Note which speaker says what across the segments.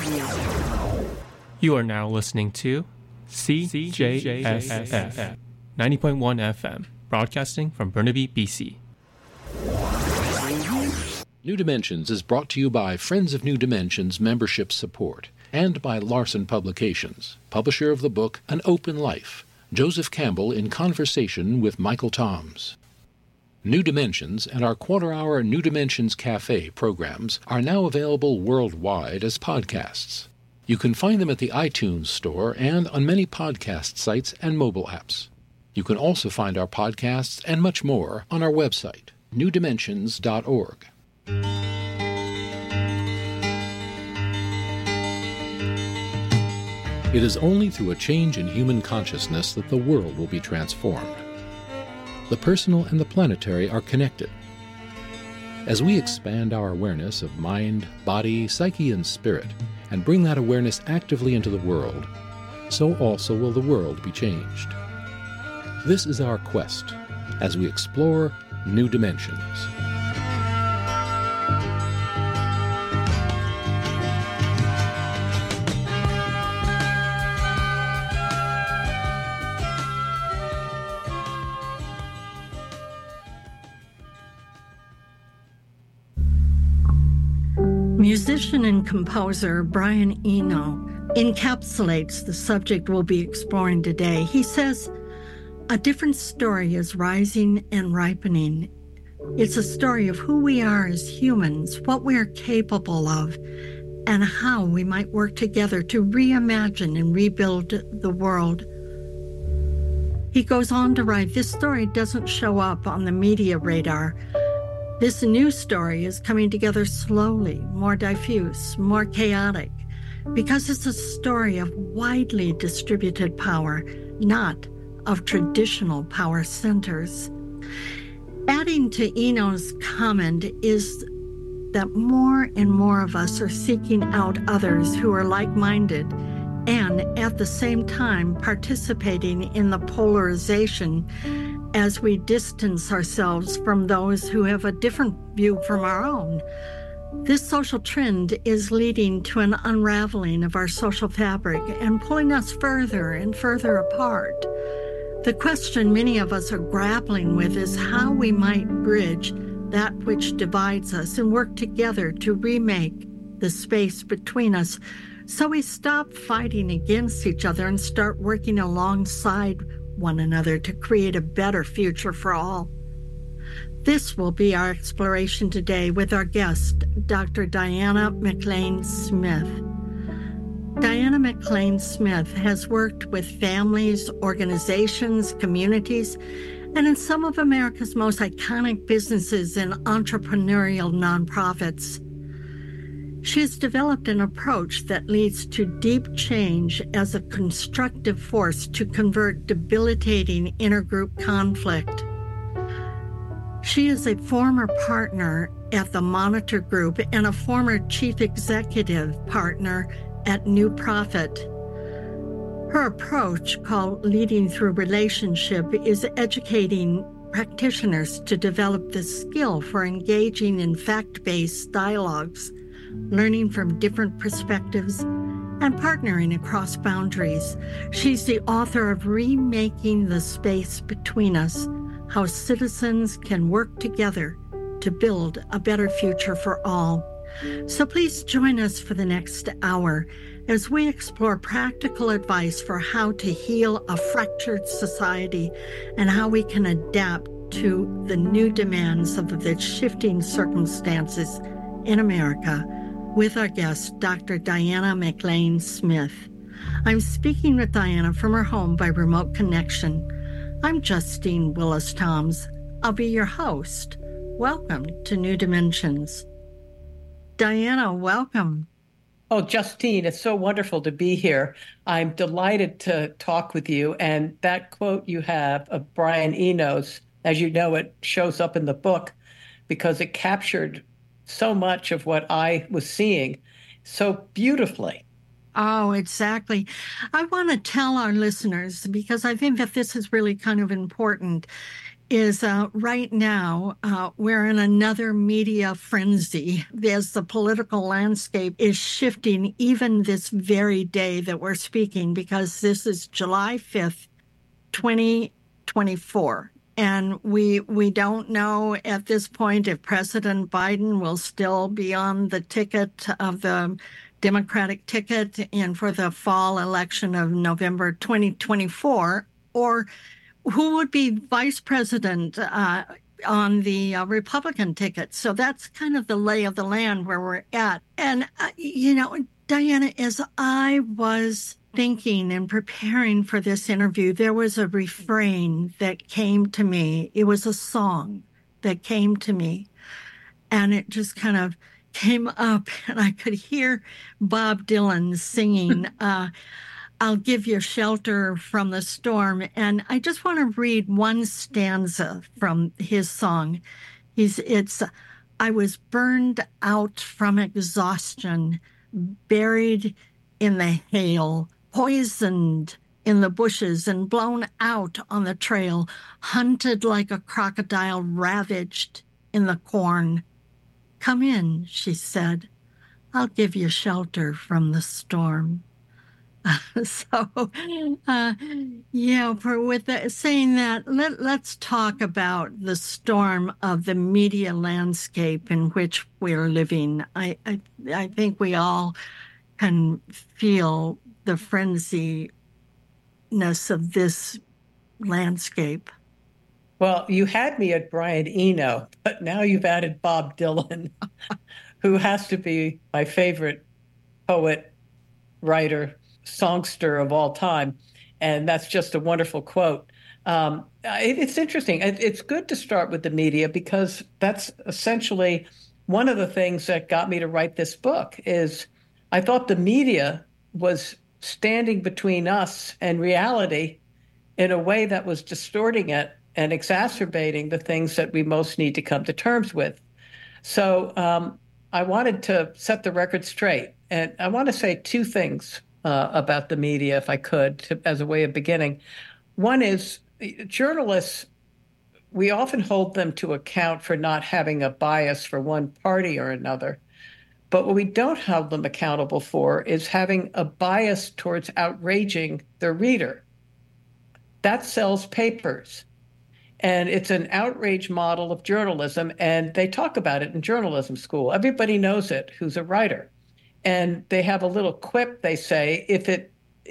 Speaker 1: You are now listening to CJSF 90.1 FM, broadcasting from Burnaby, BC.
Speaker 2: New Dimensions is brought to you by Friends of New Dimensions membership support and by Larson Publications, publisher of the book An Open Life, Joseph Campbell in conversation with Michael Toms. New Dimensions and our quarter-hour New Dimensions Cafe programs are now available worldwide as podcasts. You can find them at the iTunes Store and on many podcast sites and mobile apps. You can also find our podcasts and much more on our website, newdimensions.org. It is only through a change in human consciousness that the world will be transformed. The personal and the planetary are connected. As we expand our awareness of mind, body, psyche, and spirit, and bring that awareness actively into the world, so also will the world be changed. This is our quest as we explore new dimensions.
Speaker 3: Musician and composer Brian Eno encapsulates the subject we'll be exploring today. He says, "A different story is rising and ripening. It's a story of who we are as humans, what we are capable of, and how we might work together to reimagine and rebuild the world." He goes on to write, "This story doesn't show up on the media radar. This new story is coming together slowly, more diffuse, more chaotic, because it's a story of widely distributed power, not of traditional power centers." Adding to Eno's comment is that more and more of us are seeking out others who are like-minded and at the same time participating in the polarization as we distance ourselves from those who have a different view from our own. This social trend is leading to an unraveling of our social fabric and pulling us further and further apart. The question many of us are grappling with is how we might bridge that which divides us and work together to remake the space between us so we stop fighting against each other and start working alongside one another to create a better future for all. This will be our exploration today with our guest, Dr. Diana McLean-Smith. Diana McLean-Smith has worked with families, organizations, communities, and in some of America's most iconic businesses and entrepreneurial nonprofits. She has developed an approach that leads to deep change as a constructive force to convert debilitating intergroup conflict. She is a former partner at the Monitor Group and a former chief executive partner at New Profit. Her approach, called Leading Through Relationship, is educating practitioners to develop the skill for engaging in fact-based dialogues, learning from different perspectives, and partnering across boundaries. She's the author of Remaking the Space Between Us, How Citizens Can Work Together to Build a Better Future for All. So please join us for the next hour as we explore practical advice for how to heal a fractured society and how we can adapt to the new demands of the shifting circumstances in America, with our guest, Dr. Diana McLean-Smith. I'm speaking with Diana from her home by remote connection. I'm Justine Willis-Toms. I'll be your host. Welcome to New Dimensions. Diana, welcome.
Speaker 4: Oh, Justine, it's so wonderful to be here. I'm delighted to talk with you. And that quote you have of Brian Eno's, as you know, it shows up in the book because it captured so much of what I was seeing so beautifully.
Speaker 3: Oh, exactly. I want to tell our listeners, because I think that this is really kind of important. is right now we're in another media frenzy as the political landscape is shifting even this very day that we're speaking, because this is July 5th, 2024. And we don't know at this point if President Biden will still be on the ticket of the Democratic ticket and for the fall election of November 2024, or who would be vice president on the Republican ticket. So that's kind of the lay of the land where we're at. And, Diana, as I was thinking and preparing for this interview, there was a refrain that came to me. It was a song that came to me, and it just kind of came up, and I could hear Bob Dylan singing, I'll give you shelter from the storm. And I just want to read one stanza from his song. It's, I was burned out from exhaustion, buried in the hail, poisoned in the bushes and blown out on the trail, hunted like a crocodile, ravaged in the corn. Come in, she said. I'll give you shelter from the storm. Saying that, let's talk about the storm of the media landscape in which we're living. I think we all can feel the frenziness of this landscape.
Speaker 4: Well, you had me at Brian Eno, but now you've added Bob Dylan, who has to be my favorite poet, writer, songster of all time. And that's just a wonderful quote. It's interesting. It's good to start with the media, because that's essentially one of the things that got me to write this book. Is I thought the media was standing between us and reality in a way that was distorting it and exacerbating the things that we most need to come to terms with. So I wanted to set the record straight. And I want to say two things about the media, if I could, as a way of beginning. One is journalists, we often hold them to account for not having a bias for one party or another. But what we don't hold them accountable for is having a bias towards outraging their reader. That sells papers. And it's an outrage model of journalism, and they talk about it in journalism school. Everybody knows it who's a writer. And they have a little quip. They say, if it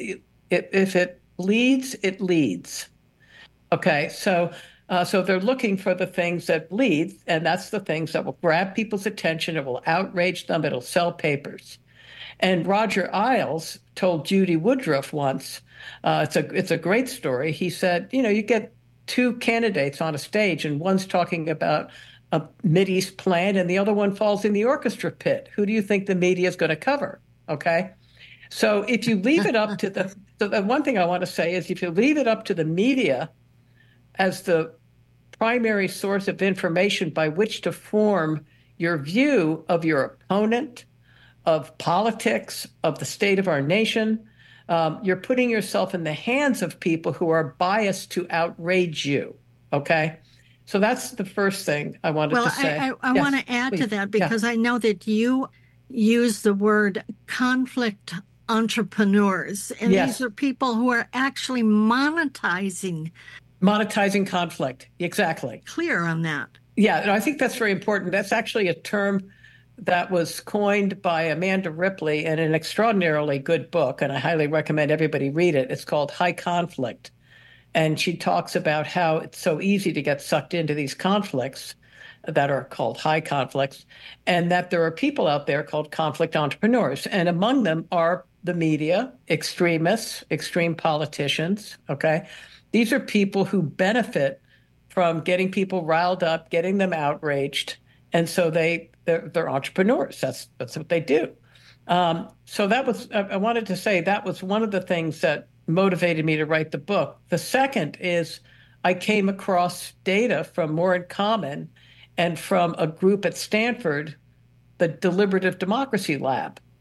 Speaker 4: bleeds, it leads. Okay, so they're looking for the things that bleed, and that's the things that will grab people's attention. It will outrage them. It'll sell papers. And Roger Ailes told Judy Woodruff once, it's a great story. He said, you get two candidates on a stage, and one's talking about a Mideast plan, and the other one falls in the orchestra pit. Who do you think the media is going to cover? Okay. So if you leave it up to the one thing I want to say is, if you leave it up to the media as the primary source of information by which to form your view of your opponent, of politics, of the state of our nation, you're putting yourself in the hands of people who are biased to outrage you. Okay. So that's the first thing I wanted to say.
Speaker 3: I want to add to that, because I know that you use the word conflict entrepreneurs, and these are people who are actually monetizing
Speaker 4: conflict. Exactly.
Speaker 3: Clear on that.
Speaker 4: Yeah, and I think that's very important. That's actually a term that was coined by Amanda Ripley in an extraordinarily good book, and I highly recommend everybody read it. It's called High Conflict. And she talks about how it's so easy to get sucked into these conflicts that are called high conflicts, and that there are people out there called conflict entrepreneurs. And among them are the media, extremists, extreme politicians, okay? These are people who benefit from getting people riled up, getting them outraged. And so they're entrepreneurs. That's what they do. So that was, I wanted to say, that was one of the things that motivated me to write the book. The second is I came across data from More in Common and from a group at Stanford, the Deliberative Democracy Lab.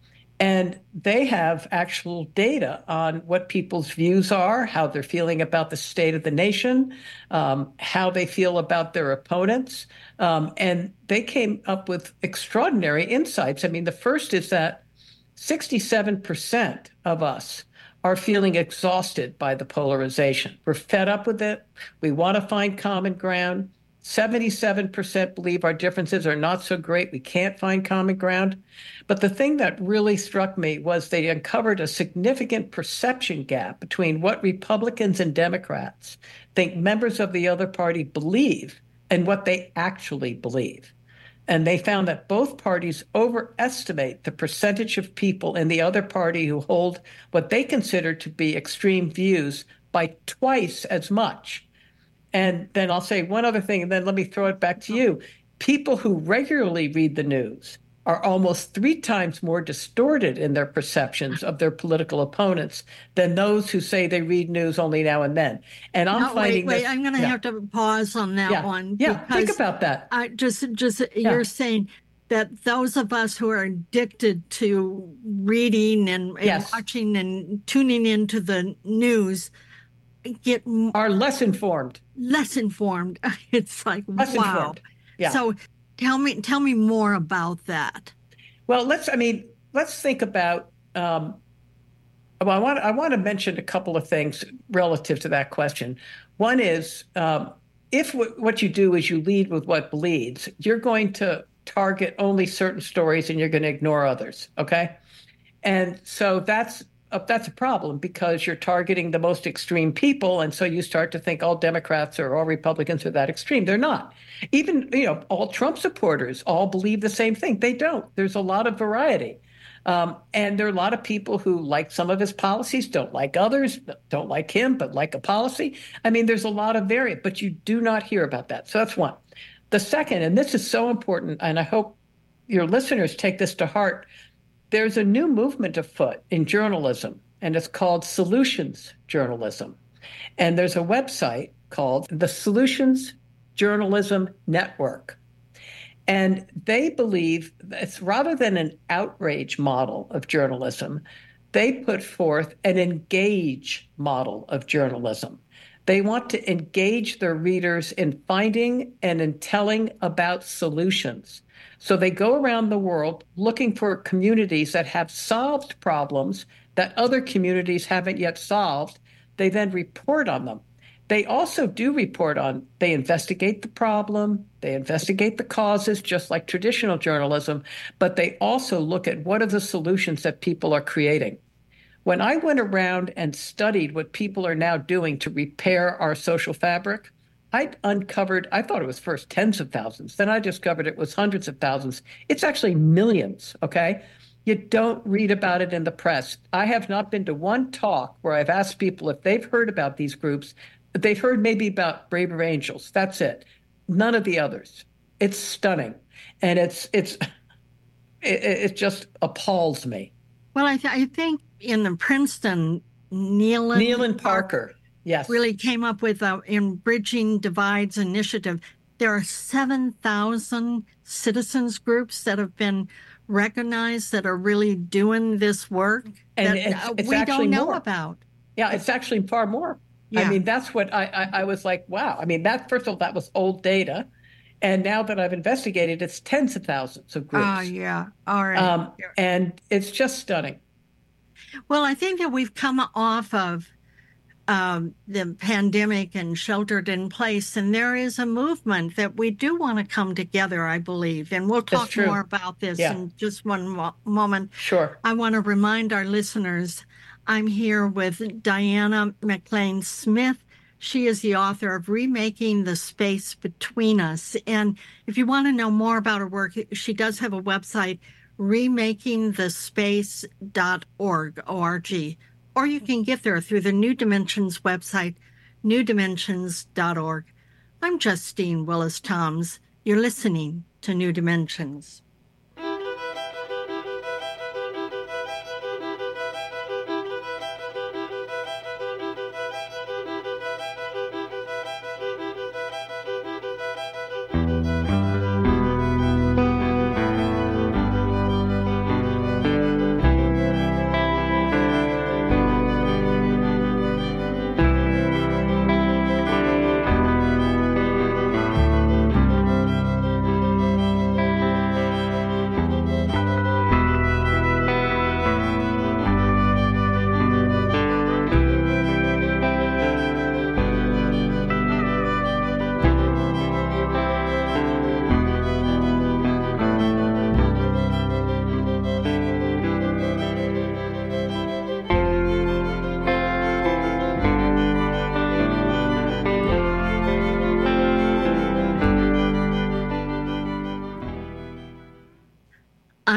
Speaker 4: And they have actual data on what people's views are, how they're feeling about the state of the nation, how they feel about their opponents. And they came up with extraordinary insights. I mean, the first is that 67% of us are feeling exhausted by the polarization. We're fed up with it. We want to find common ground. 77% believe our differences are not so great. We can't find common ground. But the thing that really struck me was they uncovered a significant perception gap between what Republicans and Democrats think members of the other party believe and what they actually believe. And they found that both parties overestimate the percentage of people in the other party who hold what they consider to be extreme views by twice as much. And then I'll say one other thing, and then let me throw it back to you. People who regularly read the news are almost 3 times more distorted in their perceptions of their political opponents than those who say they read news only now and then. And I'm finding
Speaker 3: wait, I'm going to have to pause on that one.
Speaker 4: Yeah, think about that.
Speaker 3: You're saying that those of us who are addicted to reading and watching and tuning into the news
Speaker 4: are less informed.
Speaker 3: It's like,
Speaker 4: less
Speaker 3: wow.
Speaker 4: Informed. Yeah.
Speaker 3: So tell me more about that.
Speaker 4: Well, let's think about, I want to mention a couple of things relative to that question. One is, if what you do is you lead with what bleeds, you're going to target only certain stories and you're going to ignore others. Okay. And so that's a problem because you're targeting the most extreme people. And so you start to think all Democrats or all Republicans are that extreme. They're not. Even, all Trump supporters all believe the same thing. They don't. There's a lot of variety. And there are a lot of people who like some of his policies, don't like others, don't like him, but like a policy. I mean, there's a lot of variance, but you do not hear about that. So that's one. The second, and this is so important, and I hope your listeners take this to heart, there's a new movement afoot in journalism, and it's called solutions journalism. And there's a website called the Solutions Journalism Network. And they believe it's rather than an outrage model of journalism, they put forth an engage model of journalism. They want to engage their readers in finding and in telling about solutions. So they go around the world looking for communities that have solved problems that other communities haven't yet solved. They then report on them. They also do they investigate the problem, they investigate the causes, just like traditional journalism, but they also look at what are the solutions that people are creating. When I went around and studied what people are now doing to repair our social fabric, I thought it was first tens of thousands. Then I discovered it was hundreds of thousands. It's actually millions, okay? You don't read about it in the press. I have not been to one talk where I've asked people if they've heard about these groups. They've heard maybe about Braver Angels. That's it. None of the others. It's stunning. And it just appalls me.
Speaker 3: Well, I think in the Princeton, Nealon
Speaker 4: Parker. Yes.
Speaker 3: Really came up with in Bridging Divides initiative. There are 7,000 citizens groups that have been recognized that are really doing this work
Speaker 4: and
Speaker 3: that we don't know about.
Speaker 4: Yeah, it's actually far more. Yeah. I mean, that's what I was like, wow. I mean, first of all, that was old data. And now that I've investigated, it's tens of thousands of groups.
Speaker 3: Oh, yeah. All right.
Speaker 4: And it's just stunning.
Speaker 3: Well, I think that we've come off of the pandemic and sheltered in place, and there is a movement that we do want to come together, I believe. And we'll talk more about this in just one moment.
Speaker 4: Sure.
Speaker 3: I want to remind our listeners, I'm here with Diana McLean Smith. She is the author of Remaking the Space Between Us. And if you want to know more about her work, she does have a website, remakingthespace.org, O-R-G. Or you can get there through the New Dimensions website, newdimensions.org. I'm Justine Willis-Toms. You're listening to New Dimensions.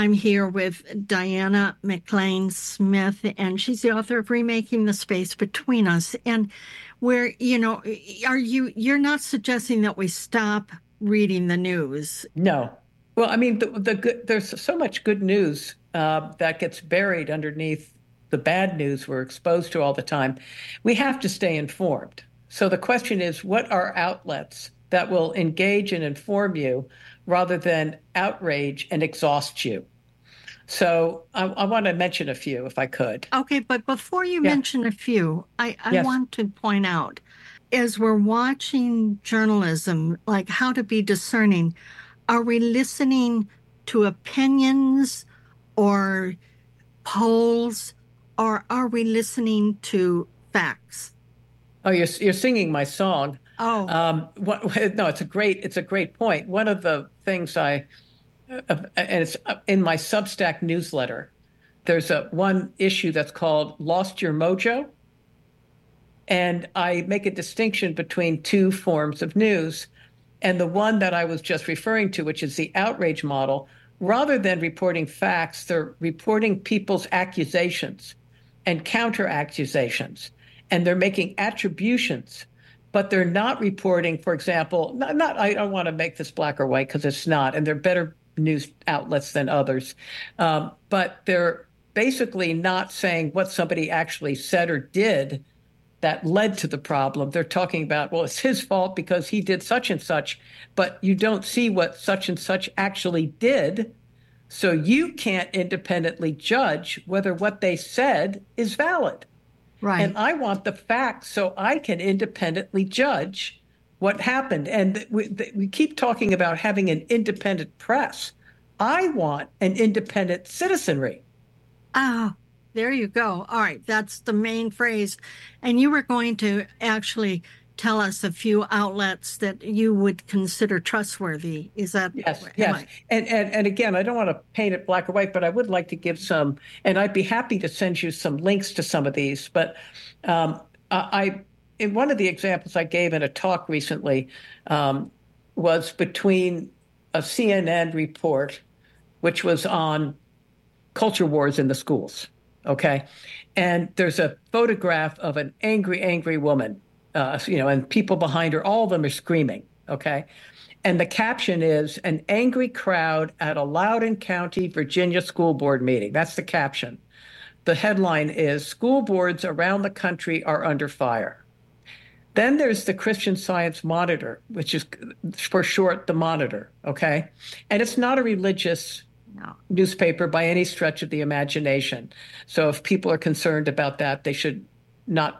Speaker 3: I'm here with Diana McLean Smith, and she's the author of Remaking the Space Between Us. And where, you're not suggesting that we stop reading the news?
Speaker 4: No. Well, I mean, there's so much good news that gets buried underneath the bad news we're exposed to all the time. We have to stay informed. So the question is, what are outlets that will engage and inform you rather than outrage and exhaust you? So I want to mention a few, if I could.
Speaker 3: Okay, but before you mention a few, I
Speaker 4: Yes.
Speaker 3: want to point out, as we're watching journalism, like how to be discerning, are we listening to opinions or polls, or are we listening to facts?
Speaker 4: Oh, you're singing my song.
Speaker 3: Oh,
Speaker 4: No, it's a great point. One of the things and it's in my Substack newsletter, there's one issue that's called Lost Your Mojo. And I make a distinction between two forms of news. And the one that I was just referring to, which is the outrage model, rather than reporting facts, they're reporting people's accusations and counter accusations. And they're making attributions, but they're not reporting, for example, I don't want to make this black or white because it's not, and they're better news outlets than others. But they're basically not saying what somebody actually said or did that led to the problem. They're talking about, well, it's his fault because he did such and such, but you don't see what such and such actually did. So you can't independently judge whether what they said is valid.
Speaker 3: right.
Speaker 4: And I want the facts so I can independently judge what happened. And we keep talking about having an independent press. I want an independent citizenry.
Speaker 3: Ah, there you go. All right, that's the main phrase. And you were going to actually tell us a few outlets that you would consider trustworthy. Is that?
Speaker 4: Yes. And again, I don't want to paint it black or white, but I would like to give some, and I'd be happy to send you some links to some of these. But in one of the examples I gave in a talk recently was between a CNN report, which was on culture wars in the schools. Okay. And there's a photograph of an angry woman, and people behind her, all of them are screaming. Okay. And the caption is an angry crowd at a Loudoun County, Virginia school board meeting. That's the caption. The headline is school boards around the country are under fire. Then there's the Christian Science Monitor, which is for short, the Monitor. Okay. And it's not a religious newspaper by any stretch of the imagination. So if people are concerned about that, they should not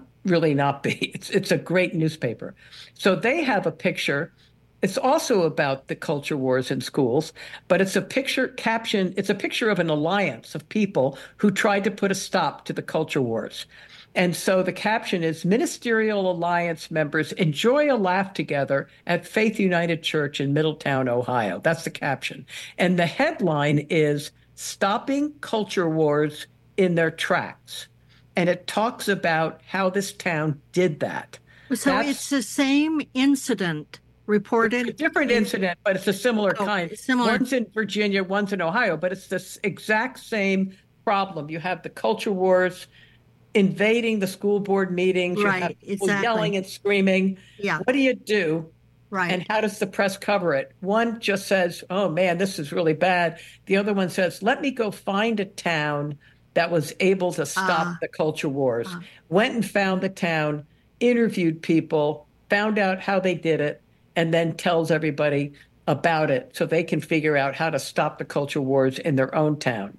Speaker 4: be. It's a great newspaper. So they have a picture. It's also about the culture wars in schools, but it's a picture caption. It's a picture of an alliance of people who tried to put a stop to the culture wars. And so the caption is Ministerial Alliance members enjoy a laugh together at Faith United Church in Middletown, Ohio. That's the caption. And the headline is Stopping Culture Wars in Their Tracks. And it talks about how this town did that.
Speaker 3: So it's the same incident reported?
Speaker 4: It's a different incident, but it's a similar kind.
Speaker 3: Similar.
Speaker 4: One's in Virginia, one's in Ohio, but it's the exact same problem. You have the culture wars invading the school board meetings.
Speaker 3: Right,
Speaker 4: you have people
Speaker 3: exactly.
Speaker 4: yelling and screaming.
Speaker 3: Yeah.
Speaker 4: What do you do?
Speaker 3: Right.
Speaker 4: And how does the press cover it? One just says, oh, man, this is really bad. The other one says, let me go find a town that was able to stop the culture wars. Went and found the town, interviewed people, found out how they did it, and then tells everybody about it so they can figure out how to stop the culture wars in their own town.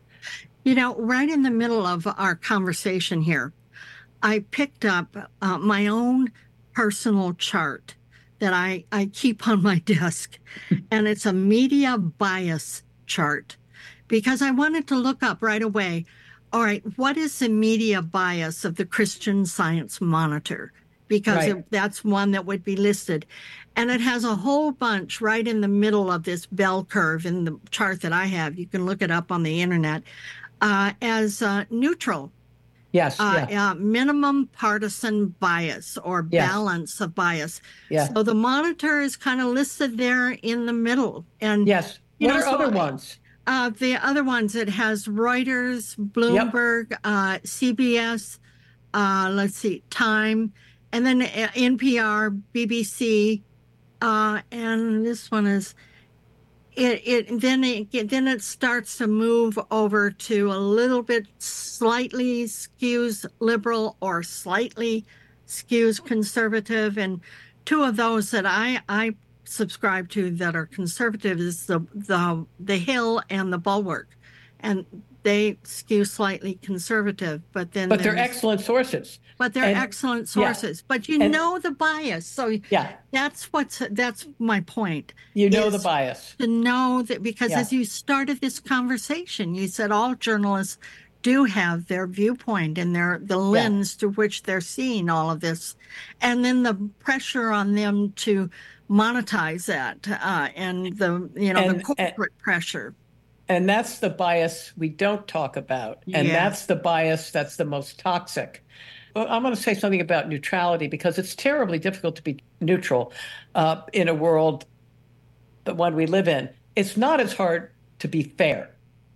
Speaker 3: Right in the middle of our conversation here, I picked up my own personal chart that I keep on my desk, and it's a media bias chart because I wanted to look up right away, all right, what is the media bias of the Christian Science Monitor? Because that's one that would be listed. And it has a whole bunch right in the middle of this bell curve in the chart that I have. You can look it up on the internet. As neutral.
Speaker 4: Yes.
Speaker 3: Minimum partisan bias or balance of bias.
Speaker 4: Yeah.
Speaker 3: So the Monitor is kind of listed there in the middle. And
Speaker 4: yes. What are other ones?
Speaker 3: The other ones, it has Reuters,
Speaker 4: Yep.
Speaker 3: Bloomberg, CBS, let's see, Time, and then NPR, BBC, and this one is then it starts to move over to a little bit slightly skews liberal or slightly skews conservative, and two of those that I subscribe to that are conservative is the Hill and the Bulwark, and they skew slightly conservative, but
Speaker 4: they're excellent sources.
Speaker 3: But they're excellent sources. Yeah. But you know the bias. So that's my point.
Speaker 4: You know the bias.
Speaker 3: To know that, because as you started this conversation, you said all journalists do have their viewpoint and the lens through which they're seeing all of this. And then the pressure on them to monetize that and the corporate pressure.
Speaker 4: And that's the bias we don't talk about. And that's the bias that's the most toxic. Well, I'm going to say something about neutrality, because it's terribly difficult to be neutral in a world, the one we live in. It's not as hard to be fair.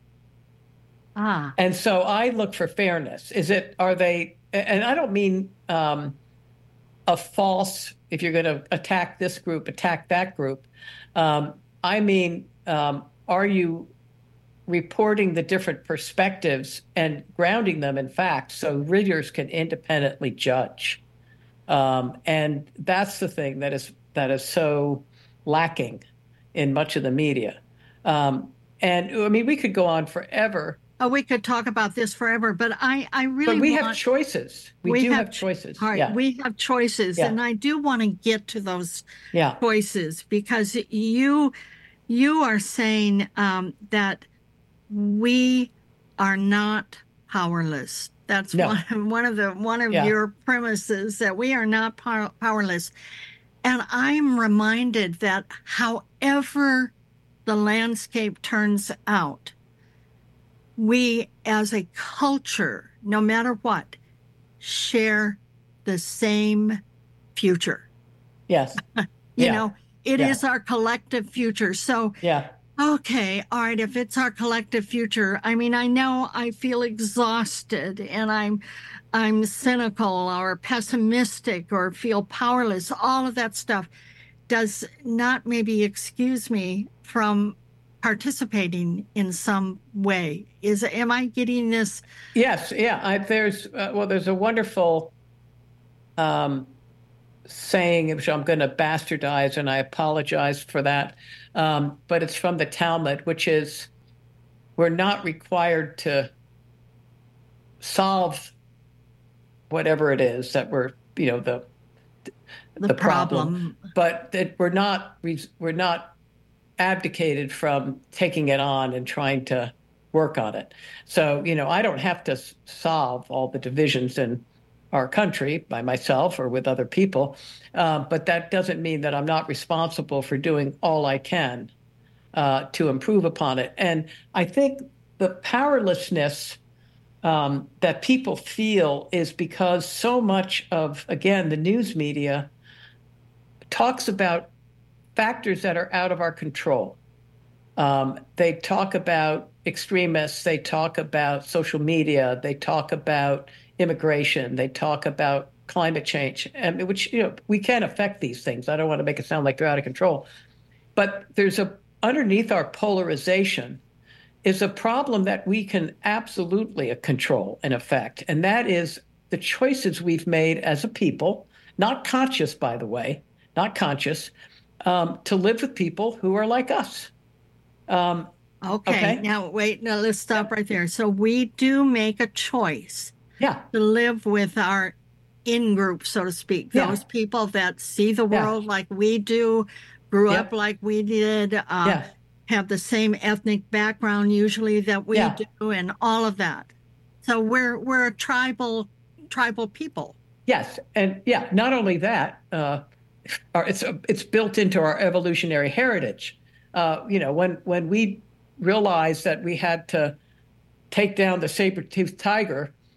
Speaker 4: And so I look for fairness. Are they, and I don't mean a false, if you're going to attack this group, attack that group. I mean, are you reporting the different perspectives and grounding them in facts so readers can independently judge? And that's the thing that is so lacking in much of the media. And I mean, we could go on forever.
Speaker 3: Oh, we could talk about this forever, but I really
Speaker 4: But we have choices. We do have choices.
Speaker 3: All right, we have choices, and I do want to get to those choices, because you are saying that we are not powerless. That's one of your premises, that we are not powerless. And I'm reminded that however the landscape turns out, we as a culture, no matter what, share the same future.
Speaker 4: Yes.
Speaker 3: You know, it is our collective future. So okay, all right, if it's our collective future, I mean, I know I feel exhausted and I'm cynical or pessimistic or feel powerless. All of that stuff does not maybe excuse me from participating in some way. Am I getting this?
Speaker 4: Yes, there's a wonderful saying, which I'm going to bastardize, and I apologize for that. But it's from the Talmud, which is, we're not required to solve whatever it is that we're, the problem, but that we're not abdicated from taking it on and trying to work on it. So, I don't have to solve all the divisions in our country by myself or with other people, but that doesn't mean that I'm not responsible for doing all I can to improve upon it. And I think the powerlessness that people feel is because so much of, again, the news media talks about factors that are out of our control. They talk about extremists, they talk about social media, they talk about immigration, they talk about climate change, which, we can't affect these things. I don't want to make it sound like they're out of control. But underneath our polarization is a problem that we can absolutely control and affect. And that is the choices we've made as a people, not conscious, by the way, not conscious, to live with people who are like us.
Speaker 3: Okay. Now, wait, let's stop right there. So we do make a choice to live with our in-group, so to speak, those people that see the world like we do, grew up like we did, have the same ethnic background usually that we do, and all of that. So we're a tribal people.
Speaker 4: Yes, and not only that, it's built into our evolutionary heritage. When we realized that we had to take down the saber-toothed tiger,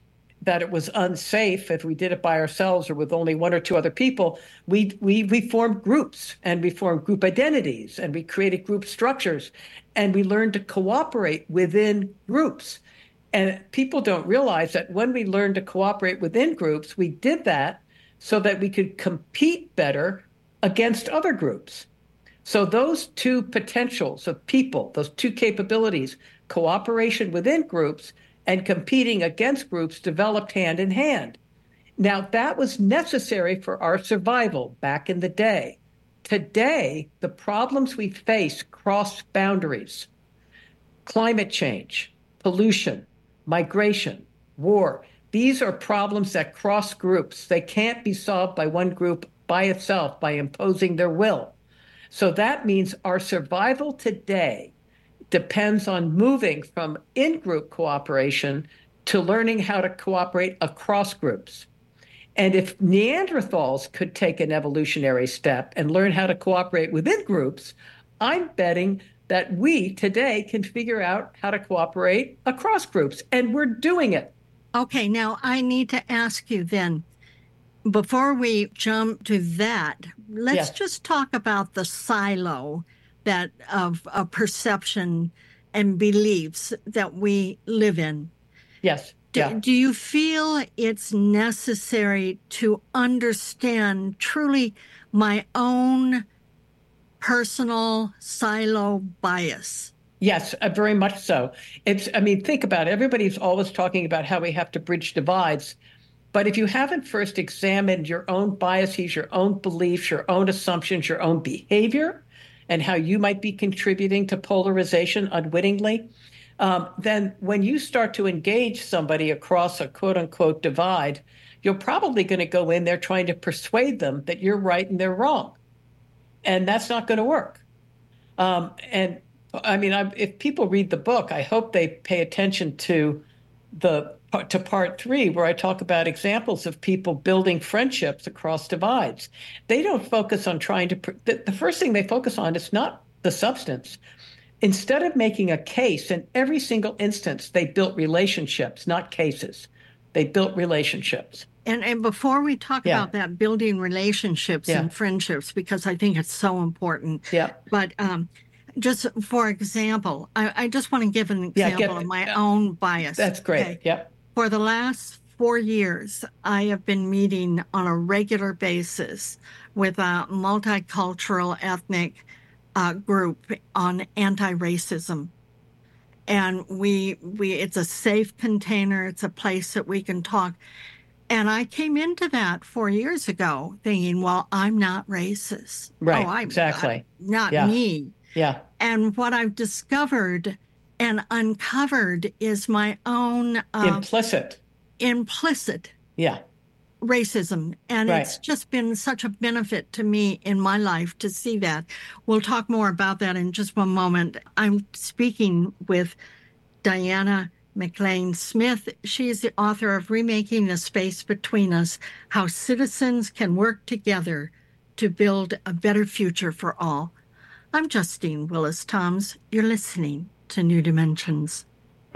Speaker 4: that it was unsafe if we did it by ourselves or with only one or two other people, we formed groups, and we formed group identities, and we created group structures, and we learned to cooperate within groups. And people don't realize that when we learned to cooperate within groups, we did that so that we could compete better against other groups. So those two potentials of people, those two capabilities, cooperation within groups and competing against groups, developed hand in hand. Now, that was necessary for our survival back in the day. Today, the problems we face cross boundaries. Climate change, pollution, migration, war. These are problems that cross groups. They can't be solved by one group by itself, by imposing their will. So that means our survival today depends on moving from in-group cooperation to learning how to cooperate across groups. And if Neanderthals could take an evolutionary step and learn how to cooperate within groups, I'm betting that we today can figure out how to cooperate across groups, and we're doing it.
Speaker 3: Okay, now I need to ask you then, before we jump to that, let's just talk about the silo that of perception and beliefs that we live in.
Speaker 4: Yes.
Speaker 3: Do you feel it's necessary to understand truly my own personal silo bias?
Speaker 4: Yes, very much so. Think about it. Everybody's always talking about how we have to bridge divides. But if you haven't first examined your own biases, your own beliefs, your own assumptions, your own behavior, and how you might be contributing to polarization unwittingly, then when you start to engage somebody across a quote-unquote divide, you're probably going to go in there trying to persuade them that you're right and they're wrong. And that's not going to work. If people read the book, I hope they pay attention to part 3, where I talk about examples of people building friendships across divides. They don't focus on the first thing they focus on is not the substance. Instead of making a case, in every single instance, they built relationships, not cases. They built relationships.
Speaker 3: And before we talk about that, building relationships and friendships, because I think it's so important.
Speaker 4: Yeah.
Speaker 3: But just for example, I just want to give an example of my own bias.
Speaker 4: That's great.
Speaker 3: Okay?
Speaker 4: Yep.
Speaker 3: For the last 4 years, I have been meeting on a regular basis with a multicultural ethnic group on anti-racism. And it's a safe container. It's a place that we can talk. And I came into that 4 years ago thinking, well, I'm not racist.
Speaker 4: Right, exactly.
Speaker 3: Not me.
Speaker 4: Yeah.
Speaker 3: And what I've discovered and uncovered is my own
Speaker 4: implicit
Speaker 3: racism. And it's just been such a benefit to me in my life to see that. We'll talk more about that in just one moment. I'm speaking with Diana McLean Smith. She is the author of Remaking the Space Between Us, How Citizens Can Work Together to Build a Better Future for All. I'm Justine Willis-Toms. You're listening to New Dimensions.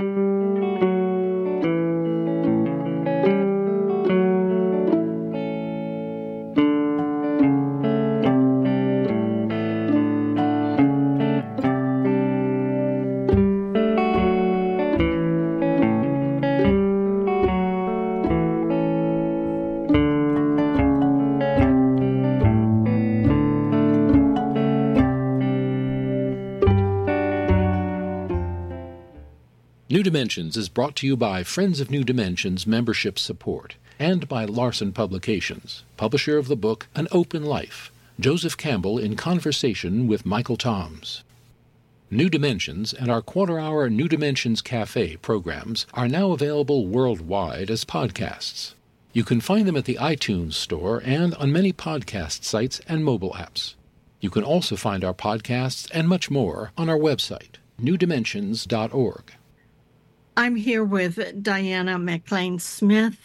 Speaker 2: New Dimensions is brought to you by Friends of New Dimensions membership support and by Larson Publications, publisher of the book An Open Life, Joseph Campbell in conversation with Michael Toms. New Dimensions and our quarter-hour New Dimensions Cafe programs are now available worldwide as podcasts. You can find them at the iTunes Store and on many podcast sites and mobile apps. You can also find our podcasts and much more on our website, newdimensions.org.
Speaker 3: I'm here with Diana McLean Smith.